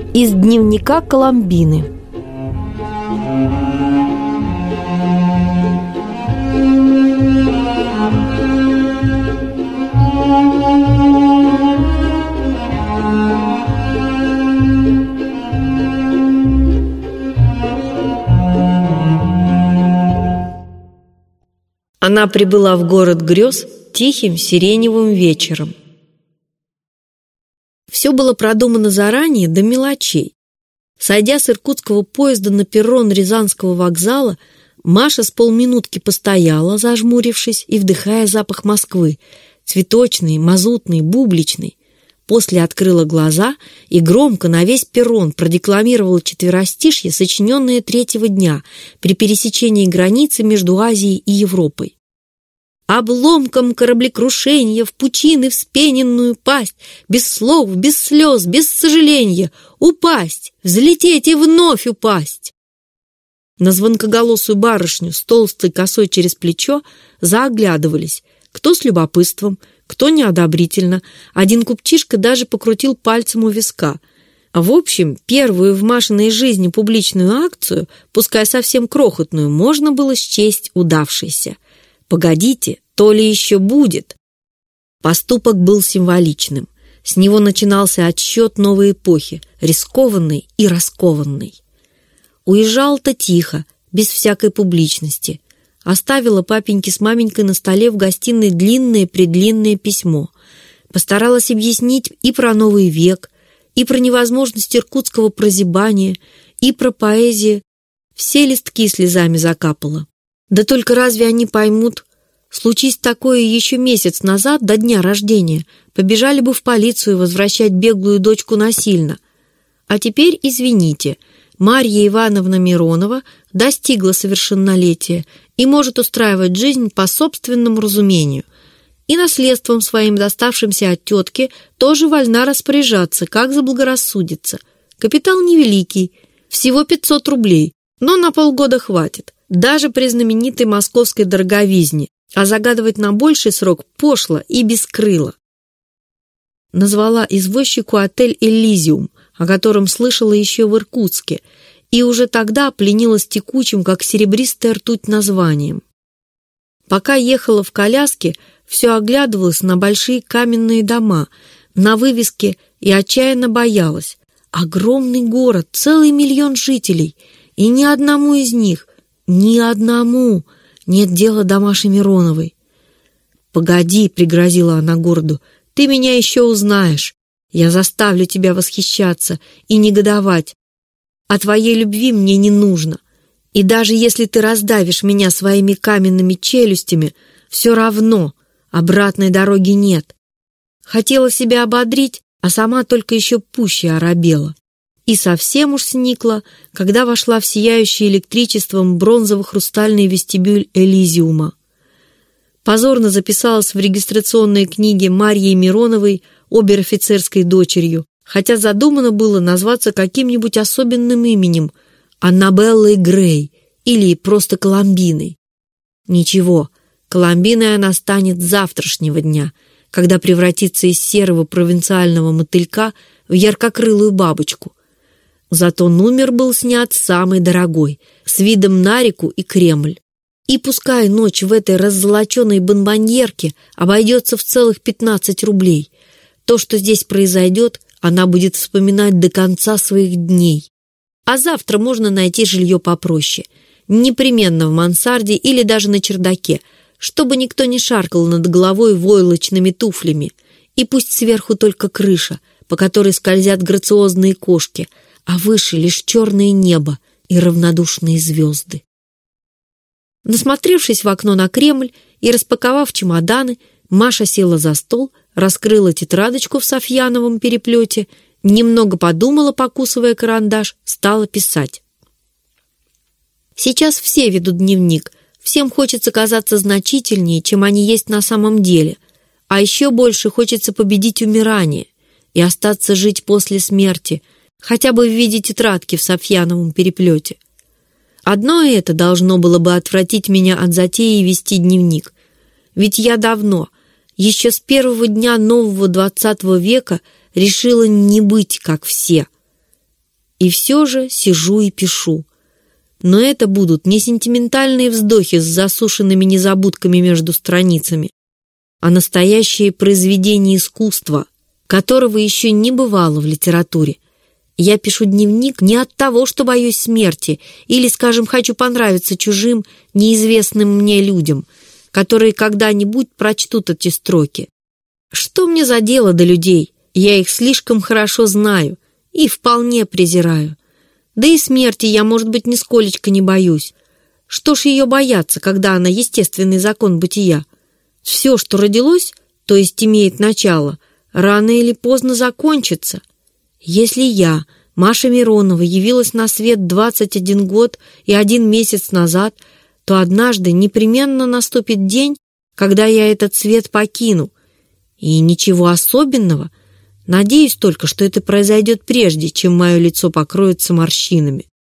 Из дневника Коломбины. Она прибыла в город грез тихим сиреневым вечером. Все было продумано заранее до мелочей. Сойдя с иркутского поезда на перрон Рязанского вокзала, Маша с полминутки постояла, зажмурившись и вдыхая запах Москвы, цветочный, мазутный, бубличный. После открыла глаза и громко на весь перрон продекламировала четверостишье, сочиненное 3-го дня при пересечении границы между Азией и Европой. Обломком кораблекрушенья в пучины вспененную пасть, без слов, без слез, без сожаления, упасть, взлететь и вновь упасть. На звонкоголосую барышню с толстой косой через плечо зааглядывались, кто с любопытством, кто неодобрительно. Один купчишка даже покрутил пальцем у виска. В общем, первую в Машиной жизни публичную акцию, пускай совсем крохотную, можно было счесть удавшейся. Погодите, то ли еще будет. Поступок был символичным. С него начинался отсчет новой эпохи, рискованной и раскованной. Уезжал-то тихо, без всякой публичности. Оставила папеньке с маменькой на столе в гостиной длинное-предлинное письмо. Постаралась объяснить и про новый век, и про невозможность иркутского прозябания, и про поэзию. Все листки слезами закапала. Да только разве они поймут? Случись такое еще месяц назад, до дня рождения, побежали бы в полицию возвращать беглую дочку насильно. А теперь, извините, Марья Ивановна Миронова достигла совершеннолетия и может устраивать жизнь по собственному разумению. И наследством своим, доставшимся от тетки, тоже вольна распоряжаться, как заблагорассудится. Капитал невеликий, всего 500 рублей, но на полгода хватит. Даже при знаменитой московской дороговизне, а загадывать на больший срок пошло и бескрыло. Назвала извозчику отель «Элизиум», о котором слышала еще в Иркутске, и уже тогда пленилась текучим, как серебристая ртуть, названием. Пока ехала в коляске, все оглядывалась на большие каменные дома, на вывески и отчаянно боялась. Огромный город, целый миллион жителей, и ни одному из них, ни одному нет дела до Маши Мироновой. «Погоди», — пригрозила она городу, — «ты меня еще узнаешь. Я заставлю тебя восхищаться и негодовать. А твоей любви мне не нужно. И даже если ты раздавишь меня своими каменными челюстями, все равно обратной дороги нет». Хотела себя ободрить, а сама только еще пуще оробела. И совсем уж сникла, когда вошла в сияющий электричеством бронзово-хрустальный вестибюль Элизиума. Позорно записалась в регистрационной книге Марьей Мироновой обер-офицерской дочерью, хотя задумано было назваться каким-нибудь особенным именем — Аннабеллой Грей или просто Коломбиной. Ничего, Коломбиной она станет с завтрашнего дня, когда превратится из серого провинциального мотылька в яркокрылую бабочку. Зато номер был снят самый дорогой, с видом на реку и Кремль. И пускай ночь в этой раззолоченной бонбоньерке обойдется в целых 15 рублей, то, что здесь произойдет, она будет вспоминать до конца своих дней. А завтра можно найти жилье попроще, непременно в мансарде или даже на чердаке, чтобы никто не шаркал над головой войлочными туфлями, и пусть сверху только крыша, по которой скользят грациозные кошки, а выше лишь черное небо и равнодушные звезды. Насмотревшись в окно на Кремль и распаковав чемоданы, Маша села за стол, раскрыла тетрадочку в софьяновом переплете, немного подумала, покусывая карандаш, стала писать. Сейчас все ведут дневник, всем хочется казаться значительнее, чем они есть на самом деле, а еще больше хочется победить умирание и остаться жить после смерти, хотя бы в виде тетрадки в софьяновом переплете. Одно это должно было бы отвратить меня от затеи вести дневник. Ведь я давно, еще с первого дня нового 20 века, решила не быть как все. И все же сижу и пишу. Но это будут не сентиментальные вздохи с засушенными незабудками между страницами, а настоящее произведение искусства, которого еще не бывало в литературе. Я пишу дневник не от того, что боюсь смерти или, скажем, хочу понравиться чужим, неизвестным мне людям, которые когда-нибудь прочтут эти строки. Что мне за дело до людей? Я их слишком хорошо знаю и вполне презираю. Да и смерти я, может быть, нисколечко не боюсь. Что ж ее бояться, когда она естественный закон бытия? Все, что родилось, то есть имеет начало, рано или поздно закончится. Если я, Маша Миронова, явилась на свет 21 год и 1 месяц назад, то однажды непременно наступит день, когда я этот свет покину. И ничего особенного. Надеюсь только, что это произойдет прежде, чем мое лицо покроется морщинами.